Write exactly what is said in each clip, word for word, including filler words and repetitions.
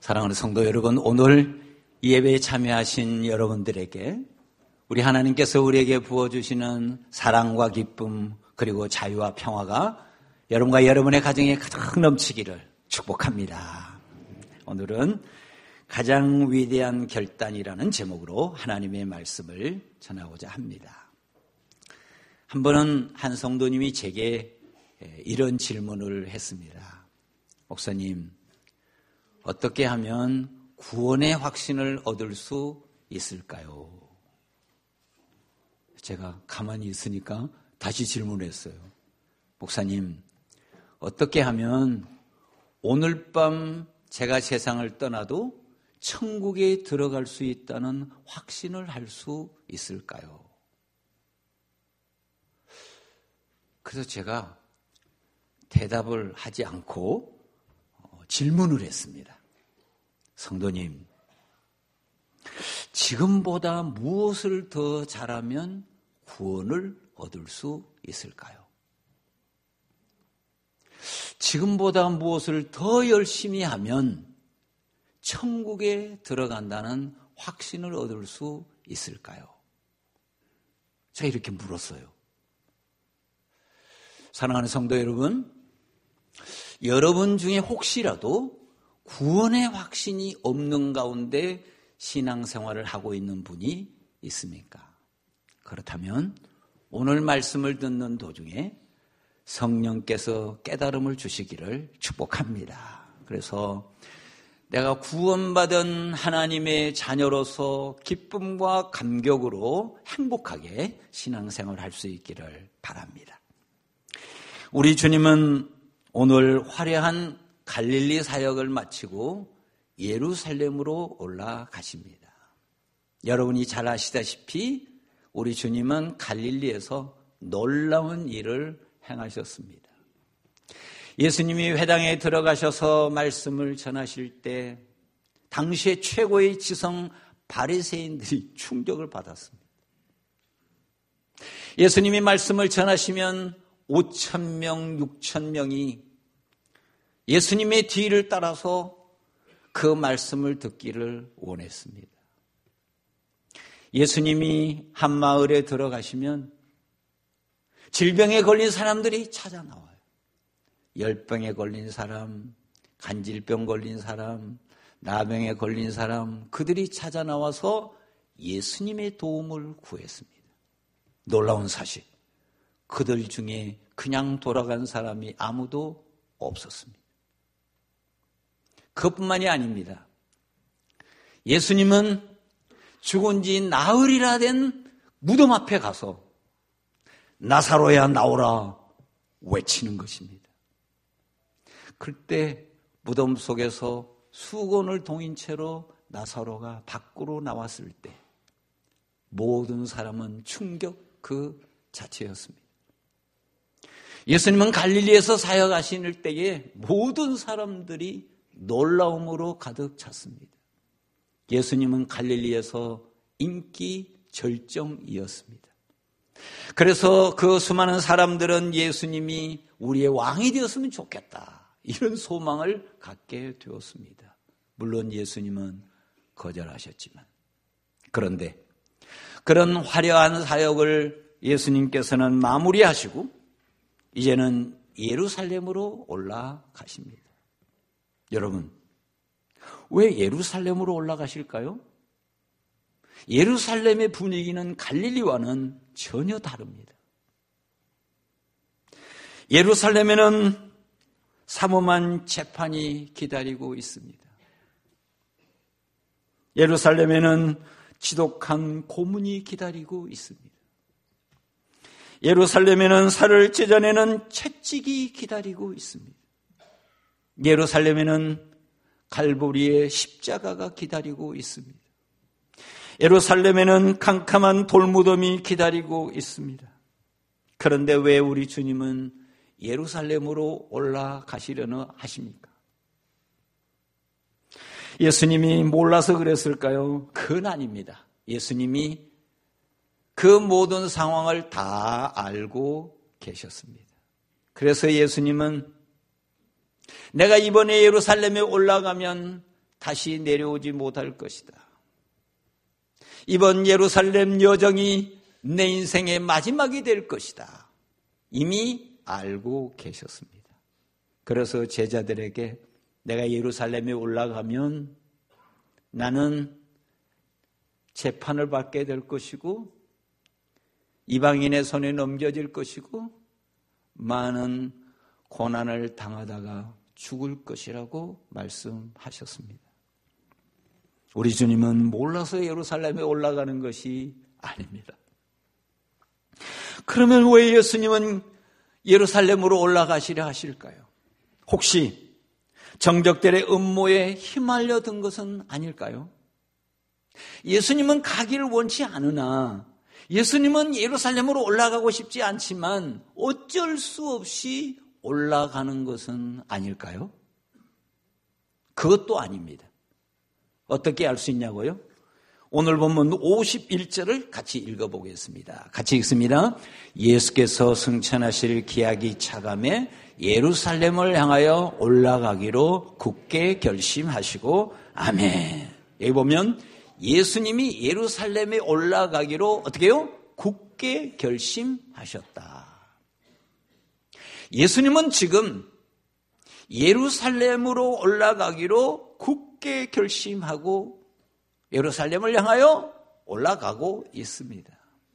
사랑하는 성도 여러분, 오늘 예배에 참여하신 여러분들에게 우리 하나님께서 우리에게 부어주시는 사랑과 기쁨 그리고 자유와 평화가 여러분과 여러분의 가정에 가득 넘치기를 축복합니다. 오늘은 가장 위대한 결단이라는 제목으로 하나님의 말씀을 전하고자 합니다. 한 번은 한 성도님이 제게 이런 질문을 했습니다. 목사님, 어떻게 하면 구원의 확신을 얻을 수 있을까요? 제가 가만히 있으니까 다시 질문했어요. 목사님, 어떻게 하면 오늘 밤 제가 세상을 떠나도 천국에 들어갈 수 있다는 확신을 할 수 있을까요? 그래서 제가 대답을 하지 않고 질문을 했습니다. 성도님, 지금보다 무엇을 더 잘하면 구원을 얻을 수 있을까요? 지금보다 무엇을 더 열심히 하면 천국에 들어간다는 확신을 얻을 수 있을까요? 제가 이렇게 물었어요. 사랑하는 성도 여러분, 여러분 중에 혹시라도 구원의 확신이 없는 가운데 신앙생활을 하고 있는 분이 있습니까? 그렇다면 오늘 말씀을 듣는 도중에 성령께서 깨달음을 주시기를 축복합니다. 그래서 내가 구원받은 하나님의 자녀로서 기쁨과 감격으로 행복하게 신앙생활을 할 수 있기를 바랍니다. 우리 주님은 오늘 화려한 갈릴리 사역을 마치고 예루살렘으로 올라가십니다. 여러분이 잘 아시다시피 우리 주님은 갈릴리에서 놀라운 일을 행하셨습니다. 예수님이 회당에 들어가셔서 말씀을 전하실 때 당시의 최고의 지성 바리새인들이 충격을 받았습니다. 예수님이 말씀을 전하시면 오천 명, 육천 명이 예수님의 뒤를 따라서 그 말씀을 듣기를 원했습니다. 예수님이 한 마을에 들어가시면 질병에 걸린 사람들이 찾아 나와요. 열병에 걸린 사람, 간질병 걸린 사람, 나병에 걸린 사람, 그들이 찾아 나와서 예수님의 도움을 구했습니다. 놀라운 사실, 그들 중에 그냥 돌아간 사람이 아무도 없었습니다. 그것뿐만이 아닙니다. 예수님은 죽은 지 나흘이나 된 무덤 앞에 가서 나사로야 나오라 외치는 것입니다. 그때 무덤 속에서 수건을 동인 채로 나사로가 밖으로 나왔을 때 모든 사람은 충격 그 자체였습니다. 예수님은 갈릴리에서 사역하시는 때에 모든 사람들이 놀라움으로 가득 찼습니다. 예수님은 갈릴리에서 인기 절정이었습니다. 그래서 그 수많은 사람들은 예수님이 우리의 왕이 되었으면 좋겠다, 이런 소망을 갖게 되었습니다. 물론 예수님은 거절하셨지만. 그런데 그런 화려한 사역을 예수님께서는 마무리하시고 이제는 예루살렘으로 올라가십니다. 여러분, 왜 예루살렘으로 올라가실까요? 예루살렘의 분위기는 갈릴리와는 전혀 다릅니다. 예루살렘에는 삼엄한 재판이 기다리고 있습니다. 예루살렘에는 지독한 고문이 기다리고 있습니다. 예루살렘에는 살을 찢어내는 채찍이 기다리고 있습니다. 예루살렘에는 갈보리의 십자가가 기다리고 있습니다. 예루살렘에는 캄캄한 돌무덤이 기다리고 있습니다. 그런데 왜 우리 주님은 예루살렘으로 올라가시려나 하십니까? 예수님이 몰라서 그랬을까요? 그건 아닙니다. 예수님이 그 모든 상황을 다 알고 계셨습니다. 그래서 예수님은 내가 이번에 예루살렘에 올라가면 다시 내려오지 못할 것이다. 이번 예루살렘 여정이 내 인생의 마지막이 될 것이다. 이미 알고 계셨습니다. 그래서 제자들에게 내가 예루살렘에 올라가면 나는 재판을 받게 될 것이고 이방인의 손에 넘겨질 것이고 많은 고난을 당하다가 죽을 것이라고 말씀하셨습니다. 우리 주님은 몰라서 예루살렘에 올라가는 것이 아닙니다. 그러면 왜 예수님은 예루살렘으로 올라가시려 하실까요? 혹시 정적들의 음모에 휘말려 든 것은 아닐까요? 예수님은 가기를 원치 않으나 예수님은 예루살렘으로 올라가고 싶지 않지만 어쩔 수 없이 올라가는 것은 아닐까요? 그것도 아닙니다. 어떻게 알 수 있냐고요? 오늘 본문 오십일 절을 같이 읽어보겠습니다. 같이 읽습니다. 예수께서 승천하실 기약이 차감해 예루살렘을 향하여 올라가기로 굳게 결심하시고 아멘. 여기 보면 예수님이 예루살렘에 올라가기로 어떻게 해요? 굳게 결심하셨다. 예수님은 지금 예루살렘으로 올라가기로 굳게 결심하고 예루살렘을 향하여 올라가고 있습니다.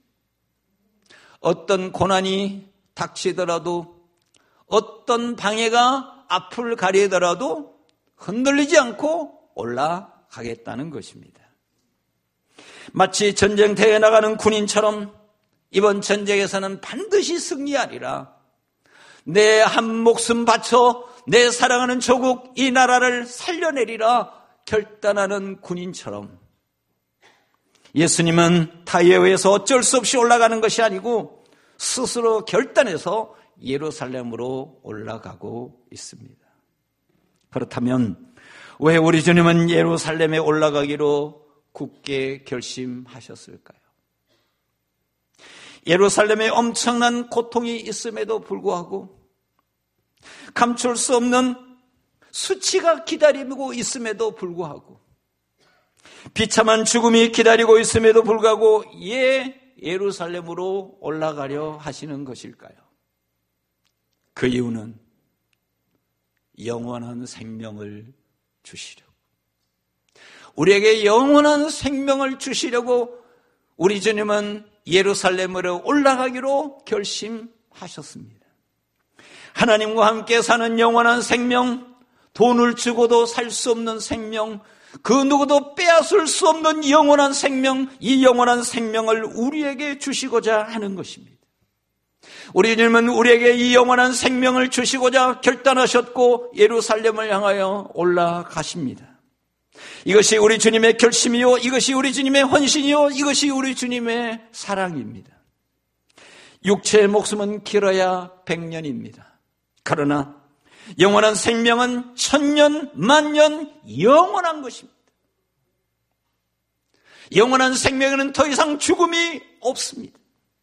어떤 고난이 닥치더라도 어떤 방해가 앞을 가리더라도 흔들리지 않고 올라가겠다는 것입니다. 마치 전쟁터에 나가는 군인처럼 이번 전쟁에서는 반드시 승리하리라. 내 한 목숨 바쳐 내 사랑하는 조국 이 나라를 살려내리라 결단하는 군인처럼 예수님은 타의에 의해서 어쩔 수 없이 올라가는 것이 아니고 스스로 결단해서 예루살렘으로 올라가고 있습니다. 그렇다면 왜 우리 주님은 예루살렘에 올라가기로 굳게 결심하셨을까요? 예루살렘에 엄청난 고통이 있음에도 불구하고 감출 수 없는 수치가 기다리고 있음에도 불구하고 비참한 죽음이 기다리고 있음에도 불구하고 예 예루살렘으로 올라가려 하시는 것일까요? 그 이유는 영원한 생명을 주시려고, 우리에게 영원한 생명을 주시려고 우리 주님은 예루살렘으로 올라가기로 결심하셨습니다. 하나님과 함께 사는 영원한 생명, 돈을 주고도 살 수 없는 생명, 그 누구도 빼앗을 수 없는 영원한 생명, 이 영원한 생명을 우리에게 주시고자 하는 것입니다. 우리 주님은 우리에게 이 영원한 생명을 주시고자 결단하셨고 예루살렘을 향하여 올라가십니다. 이것이 우리 주님의 결심이요, 이것이 우리 주님의 헌신이요, 이것이 우리 주님의 사랑입니다. 육체의 목숨은 길어야 백년입니다. 그러나 영원한 생명은 천년, 만년 영원한 것입니다. 영원한 생명에는 더 이상 죽음이 없습니다.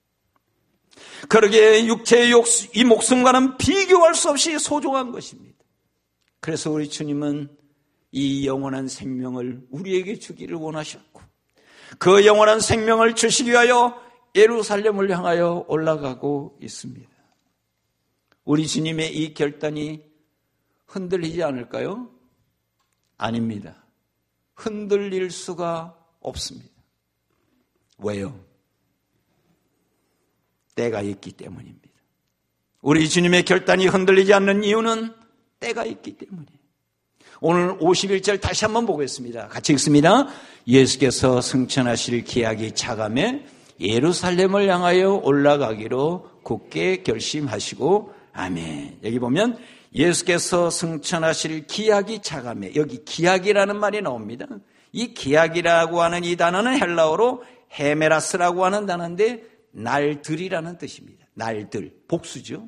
그러기에 육체의 이 목숨과는 비교할 수 없이 소중한 것입니다. 그래서 우리 주님은 이 영원한 생명을 우리에게 주기를 원하셨고 그 영원한 생명을 주시기 위하여 예루살렘을 향하여 올라가고 있습니다. 우리 주님의 이 결단이 흔들리지 않을까요? 아닙니다. 흔들릴 수가 없습니다. 왜요? 때가 있기 때문입니다. 우리 주님의 결단이 흔들리지 않는 이유는 때가 있기 때문이에요. 오늘 오십일 절 다시 한번 보겠습니다. 같이 읽습니다. 예수께서 승천하실 기약이 차감해 예루살렘을 향하여 올라가기로 굳게 결심하시고 아멘. 여기 보면 예수께서 승천하실 기약이 차감해, 여기 기약이라는 말이 나옵니다. 이 기약이라고 하는 이 단어는 헬라어로 헤메라스라고 하는 단어인데 날들이라는 뜻입니다. 날들, 복수죠.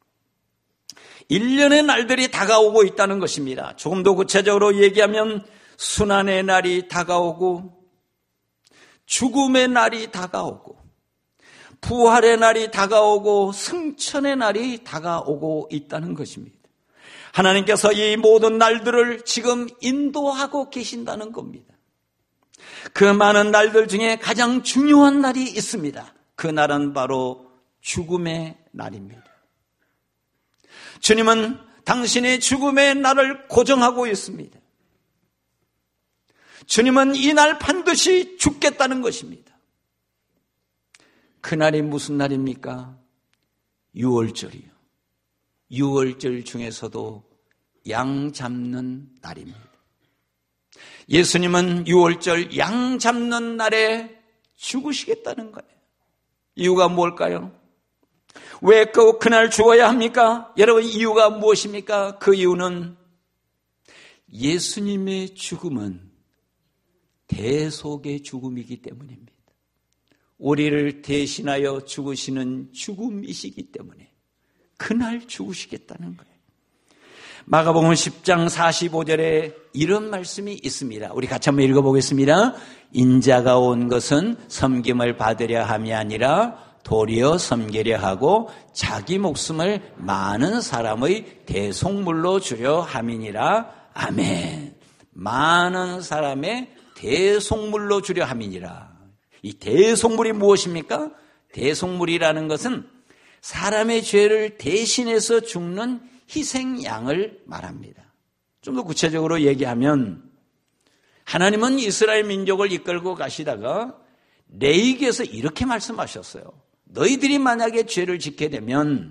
일 년의 날들이 다가오고 있다는 것입니다. 조금 더 구체적으로 얘기하면 순환의 날이 다가오고 죽음의 날이 다가오고 부활의 날이 다가오고 승천의 날이 다가오고 있다는 것입니다. 하나님께서 이 모든 날들을 지금 인도하고 계신다는 겁니다. 그 많은 날들 중에 가장 중요한 날이 있습니다. 그 날은 바로 죽음의 날입니다. 주님은 당신의 죽음의 날을 고정하고 있습니다. 주님은 이 날 반드시 죽겠다는 것입니다. 그날이 무슨 날입니까? 유월절이요. 유월절 중에서도 양 잡는 날입니다. 예수님은 유월절 양 잡는 날에 죽으시겠다는 거예요. 이유가 뭘까요? 왜 꼭 그날 죽어야 합니까? 여러분, 이유가 무엇입니까? 그 이유는 예수님의 죽음은 대속의 죽음이기 때문입니다. 우리를 대신하여 죽으시는 죽음이시기 때문에 그날 죽으시겠다는 거예요. 마가복음 십 장 사십오 절에 이런 말씀이 있습니다. 우리 같이 한번 읽어보겠습니다. 인자가 온 것은 섬김을 받으려 함이 아니라 도리어 섬기려 하고 자기 목숨을 많은 사람의 대속물로 주려 함이니라. 아멘. 많은 사람의 대속물로 주려 함이니라. 이 대속물이 무엇입니까? 대속물이라는 것은 사람의 죄를 대신해서 죽는 희생양을 말합니다. 좀 더 구체적으로 얘기하면 하나님은 이스라엘 민족을 이끌고 가시다가 레위기에서 이렇게 말씀하셨어요. 너희들이 만약에 죄를 짓게 되면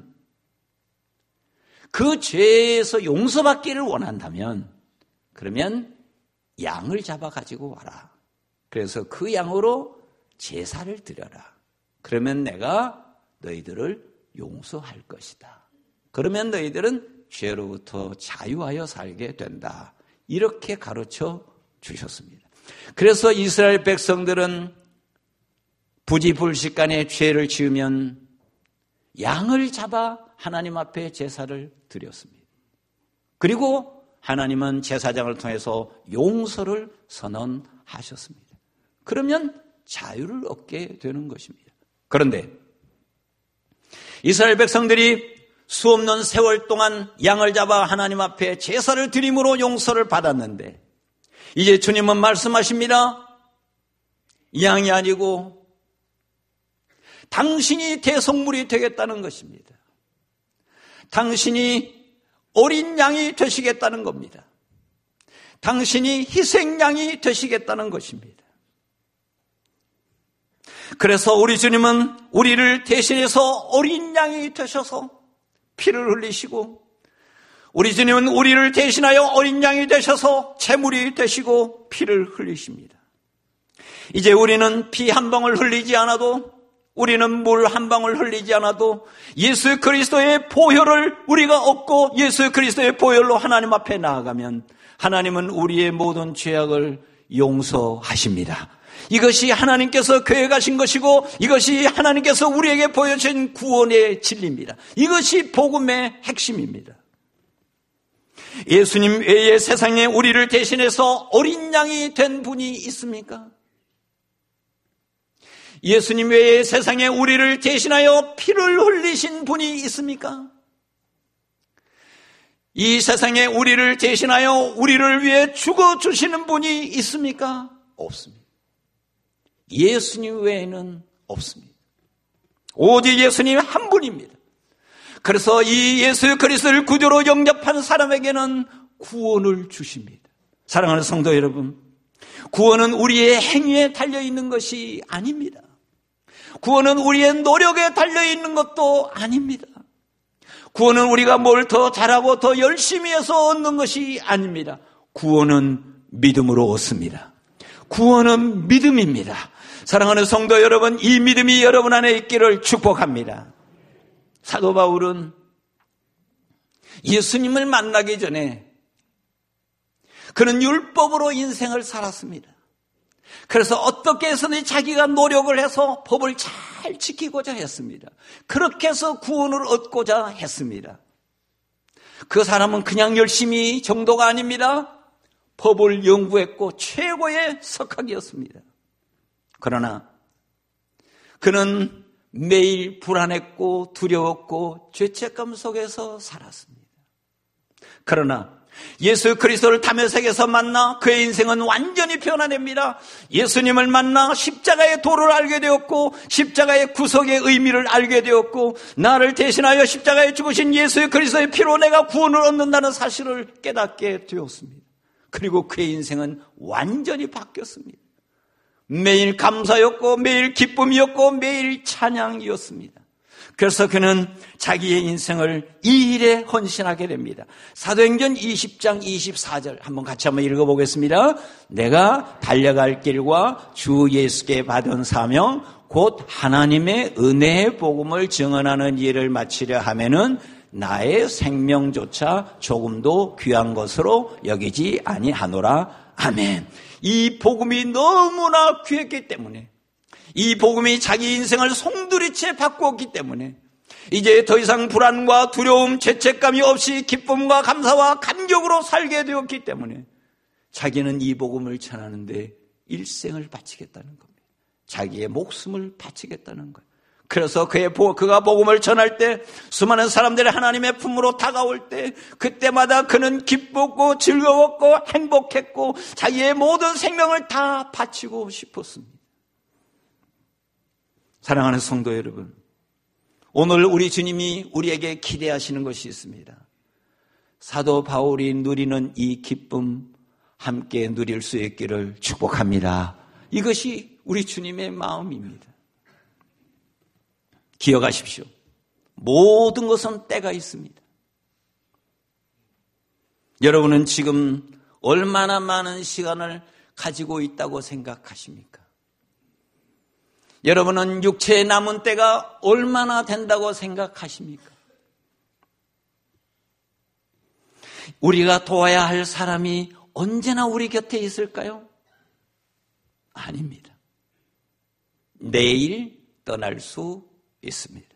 그 죄에서 용서받기를 원한다면 그러면 양을 잡아 가지고 와라. 그래서 그 양으로 제사를 드려라. 그러면 내가 너희들을 용서할 것이다. 그러면 너희들은 죄로부터 자유하여 살게 된다. 이렇게 가르쳐 주셨습니다. 그래서 이스라엘 백성들은 부지불식간에 죄를 지으면 양을 잡아 하나님 앞에 제사를 드렸습니다. 그리고 하나님은 제사장을 통해서 용서를 선언하셨습니다. 그러면 자유를 얻게 되는 것입니다. 그런데 이스라엘 백성들이 수없는 세월 동안 양을 잡아 하나님 앞에 제사를 드림으로 용서를 받았는데 이제 주님은 말씀하십니다. 양이 아니고 당신이 대속물이 되겠다는 것입니다. 당신이 어린 양이 되시겠다는 겁니다. 당신이 희생양이 되시겠다는 것입니다. 그래서 우리 주님은 우리를 대신해서 어린 양이 되셔서 피를 흘리시고 우리 주님은 우리를 대신하여 어린 양이 되셔서 제물이 되시고 피를 흘리십니다. 이제 우리는 피 한 방울 흘리지 않아도 우리는 물 한 방울 흘리지 않아도 예수 그리스도의 보혈을 우리가 얻고 예수 그리스도의 보혈로 하나님 앞에 나아가면 하나님은 우리의 모든 죄악을 용서하십니다. 이것이 하나님께서 계획하신 것이고 이것이 하나님께서 우리에게 보여준 구원의 진리입니다. 이것이 복음의 핵심입니다. 예수님 외에 세상에 우리를 대신해서 어린 양이 된 분이 있습니까? 예수님 외에 세상에 우리를 대신하여 피를 흘리신 분이 있습니까? 이 세상에 우리를 대신하여 우리를 위해 죽어주시는 분이 있습니까? 없습니다. 예수님 외에는 없습니다. 오직 예수님 한 분입니다. 그래서 이 예수 그리스도를 구주로 영접한 사람에게는 구원을 주십니다. 사랑하는 성도 여러분, 구원은 우리의 행위에 달려있는 것이 아닙니다. 구원은 우리의 노력에 달려있는 것도 아닙니다. 구원은 우리가 뭘 더 잘하고 더 열심히 해서 얻는 것이 아닙니다. 구원은 믿음으로 얻습니다. 구원은 믿음입니다. 사랑하는 성도 여러분, 이 믿음이 여러분 안에 있기를 축복합니다. 사도 바울은 예수님을 만나기 전에 그는 율법으로 인생을 살았습니다. 그래서 어떻게 해서든 자기가 노력을 해서 법을 잘 지키고자 했습니다. 그렇게 해서 구원을 얻고자 했습니다. 그 사람은 그냥 열심히 정도가 아닙니다. 법을 연구했고 최고의 석학이었습니다. 그러나 그는 매일 불안했고 두려웠고 죄책감 속에서 살았습니다. 그러나 예수 그리스도를 다메섹에서 만나 그의 인생은 완전히 변화됩니다. 예수님을 만나 십자가의 도를 알게 되었고 십자가의 구속의 의미를 알게 되었고 나를 대신하여 십자가에 죽으신 예수 그리스도의 피로 내가 구원을 얻는다는 사실을 깨닫게 되었습니다. 그리고 그의 인생은 완전히 바뀌었습니다. 매일 감사였고 매일 기쁨이었고 매일 찬양이었습니다. 그래서 그는 자기의 인생을 이 일에 헌신하게 됩니다. 사도행전 이십 장 이십사 절 한번 같이 한번 읽어보겠습니다. 내가 달려갈 길과 주 예수께 받은 사명 곧 하나님의 은혜의 복음을 증언하는 일을 마치려 하면은 나의 생명조차 조금도 귀한 것으로 여기지 아니하노라. 아멘. 이 복음이 너무나 귀했기 때문에, 이 복음이 자기 인생을 송두리째 바꾸었기 때문에 이제 더 이상 불안과 두려움, 죄책감이 없이 기쁨과 감사와 감격으로 살게 되었기 때문에 자기는 이 복음을 전하는데 일생을 바치겠다는 겁니다. 자기의 목숨을 바치겠다는 거예요. 그래서 그의 그가 복음을 전할 때 수많은 사람들이 하나님의 품으로 다가올 때 그때마다 그는 기뻤고 즐거웠고 행복했고 자기의 모든 생명을 다 바치고 싶었습니다. 사랑하는 성도 여러분, 오늘 우리 주님이 우리에게 기대하시는 것이 있습니다. 사도 바울이 누리는 이 기쁨 함께 누릴 수 있기를 축복합니다. 이것이 우리 주님의 마음입니다. 기억하십시오. 모든 것은 때가 있습니다. 여러분은 지금 얼마나 많은 시간을 가지고 있다고 생각하십니까? 여러분은 육체에 남은 때가 얼마나 된다고 생각하십니까? 우리가 도와야 할 사람이 언제나 우리 곁에 있을까요? 아닙니다. 내일 떠날 수 있습니다.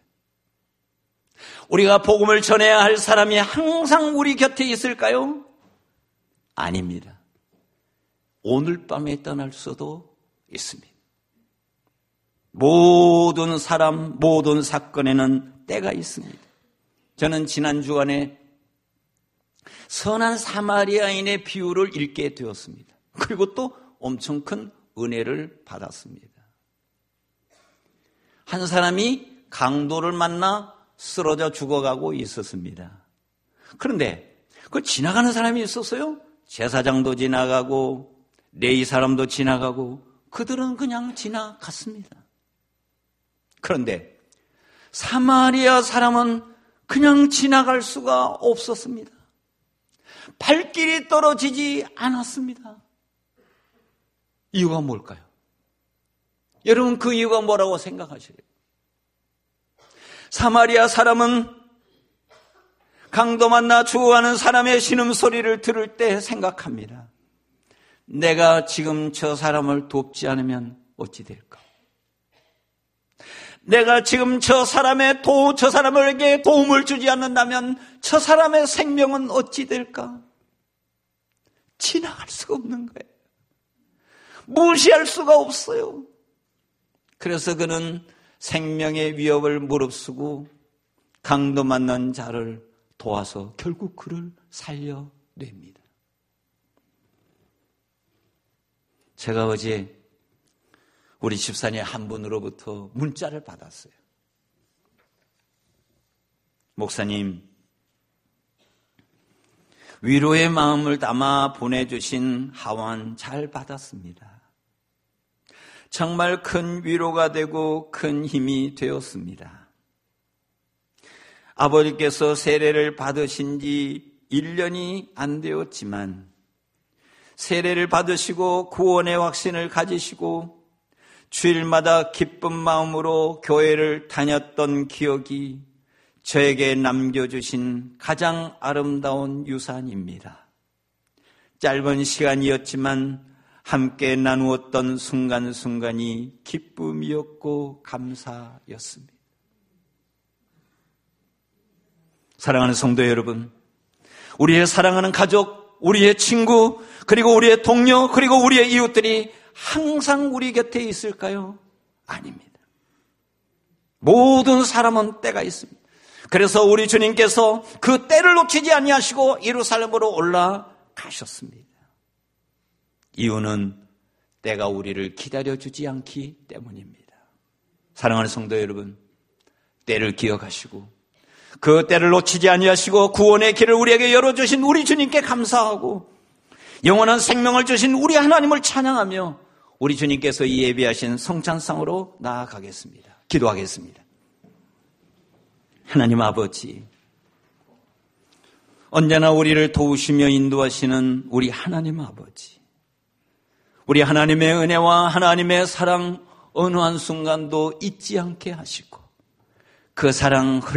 우리가 복음을 전해야 할 사람이 항상 우리 곁에 있을까요? 아닙니다. 오늘 밤에 떠날 수도 있습니다. 모든 사람, 모든 사건에는 때가 있습니다. 저는 지난 주간에 선한 사마리아인의 비유를 읽게 되었습니다. 그리고 또 엄청 큰 은혜를 받았습니다. 한 사람이 강도를 만나 쓰러져 죽어가고 있었습니다. 그런데 그 지나가는 사람이 있었어요. 제사장도 지나가고 레위 사람도 지나가고 그들은 그냥 지나갔습니다. 그런데 사마리아 사람은 그냥 지나갈 수가 없었습니다. 발길이 떨어지지 않았습니다. 이유가 뭘까요? 여러분, 그 이유가 뭐라고 생각하세요? 사마리아 사람은 강도 만나 죽어가는 사람의 신음소리를 들을 때 생각합니다. 내가 지금 저 사람을 돕지 않으면 어찌 될까? 내가 지금 저 사람의 도, 저 사람에게 도움을 주지 않는다면 저 사람의 생명은 어찌 될까? 지나갈 수가 없는 거예요. 무시할 수가 없어요. 그래서 그는 생명의 위협을 무릅쓰고 강도 만난 자를 도와서 결국 그를 살려냅니다. 제가 어제 우리 집사님 한 분으로부터 문자를 받았어요. 목사님, 위로의 마음을 담아 보내주신 하원 잘 받았습니다. 정말 큰 위로가 되고 큰 힘이 되었습니다. 아버지께서 세례를 받으신 지 일 년이 안 되었지만 세례를 받으시고 구원의 확신을 가지시고 주일마다 기쁜 마음으로 교회를 다녔던 기억이 저에게 남겨주신 가장 아름다운 유산입니다. 짧은 시간이었지만 함께 나누었던 순간순간이 기쁨이었고 감사였습니다. 사랑하는 성도 여러분, 우리의 사랑하는 가족, 우리의 친구, 그리고 우리의 동료, 그리고 우리의 이웃들이 항상 우리 곁에 있을까요? 아닙니다. 모든 사람은 때가 있습니다. 그래서 우리 주님께서 그 때를 놓치지 아니하시고 예루살렘으로 올라가셨습니다. 이유는 때가 우리를 기다려주지 않기 때문입니다. 사랑하는 성도 여러분, 때를 기억하시고 그 때를 놓치지 아니하시고 구원의 길을 우리에게 열어주신 우리 주님께 감사하고 영원한 생명을 주신 우리 하나님을 찬양하며 우리 주님께서 예비하신 성찬상으로 나아가겠습니다. 기도하겠습니다. 하나님 아버지, 언제나 우리를 도우시며 인도하시는 우리 하나님 아버지, 우리 하나님의 은혜와 하나님의 사랑 어느 한순간도 잊지 않게 하시고 그 사랑